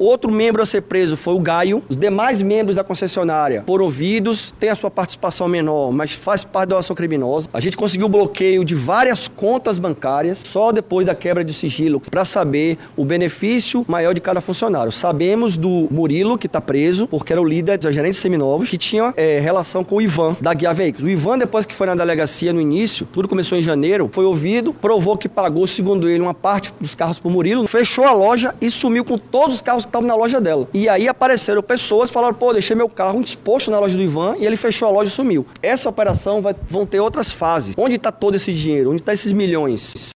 Outro membro a ser preso foi o Gaio. Os demais membros da concessionária foram ouvidos, tem a sua participação menor, mas faz parte da ação criminosa. A gente conseguiu o bloqueio de várias contas bancárias só depois da quebra de sigilo para saber o benefício maior de cada funcionário. Sabemos do Murilo, que está preso, porque era o líder dos gerentes seminovos, que tinha relação com o Ivan, da Guiar Veículos. O Ivan, depois que foi na delegacia no início, tudo começou em janeiro, foi ouvido, provou que pagou, segundo ele, uma parte dos carros para o Murilo, fechou a loja e sumiu com todos os carros que estavam na loja dela. E aí apareceram pessoas e falaram, pô, deixei meu carro exposto na loja do Ivan, e ele fechou a loja e sumiu. Essa operação vão ter outras fases. Onde está todo esse dinheiro? Onde estão esses milhões?